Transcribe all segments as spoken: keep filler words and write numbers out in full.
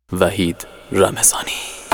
وحید رمضانی.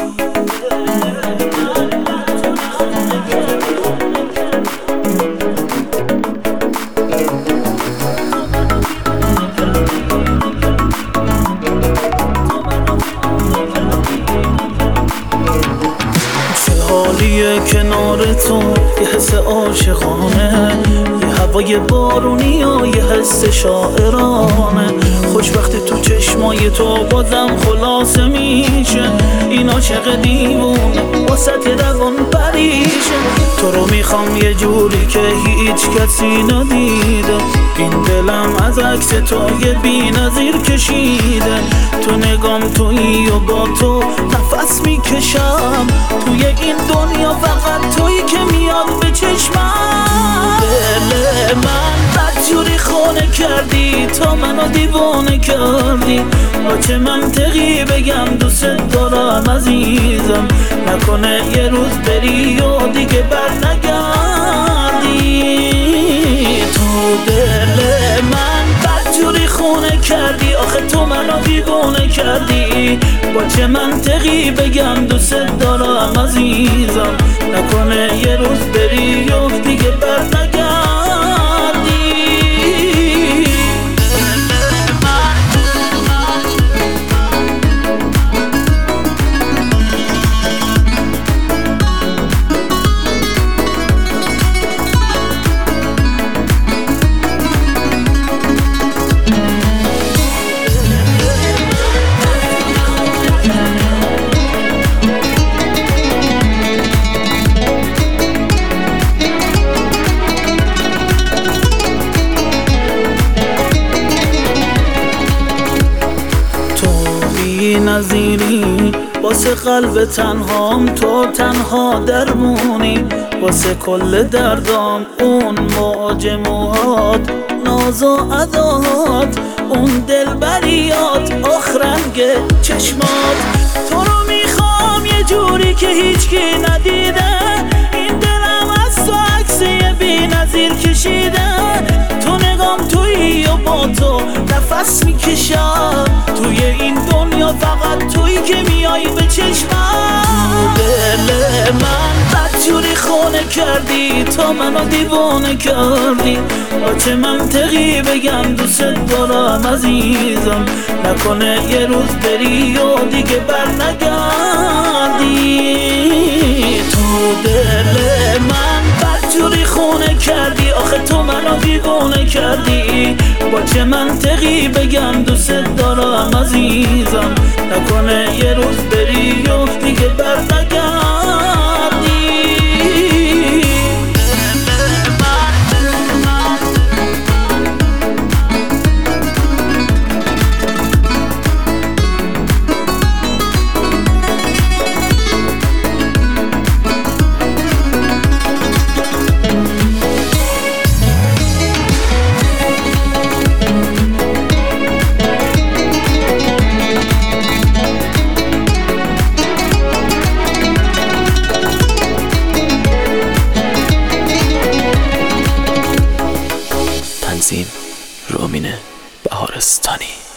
حالیه کنار تو یه حس عاشقانه، یه هوای بارونی و یه حس شاعرانه. خوشبختی تو چشمای تو بازم خلاصه میشه، این عاشق دیوونه واسط روان پریشه. تو رو میخوام یه جوری که هیچ کسی ندیده، این دلم از عکس تو یه بی نظیر کشیده. تو نگام تویی و با تو نفس میکشم، توی این دنیا فقط تویی که میاد به چشمم. دل من بدجوری خونه کردی، تا منو دیوانه کردی. با چه منطقی بگم دوست دارم عزیزم، نکنه یه روز بری و دیگه بر نگردی. تو دل من بدجوری خونه کردی، آخه تو منو دیوانه کردی. با چه منطقی بگم دوست دارم عزیزم، نکنه یه روز بری و دیگه بر نگردی. نظیری واسه قلب تنهام، تو تنها درمونی واسه کل دردام. اون موج موهات، ناز و ادات، اون دلبریات، آخرنگ چشمات. تو رو میخوام یه جوری که هیچکی ندیده، این دلم از تو عکس یه بی نظیر کشیده. تو نگام تویی و با تو نفس میکشم، توی این دنیا فقط تویی که میایی به چشمم. دل من بدجوری خونه کردی، تا منو دیوانه کردی. با چه منطقی بگم دوست دارم عزیزم، نکنه یه روز بری و دیگه بر نگردی. تو دل من بدجوری خونه کردی، آخه تو منو دیوانه کردی. با چه منطقی بگم دوست دارم عزیزم، نکنه یه روز بری و دیگه بر نگردی. تنظیم رومین بهارستانی.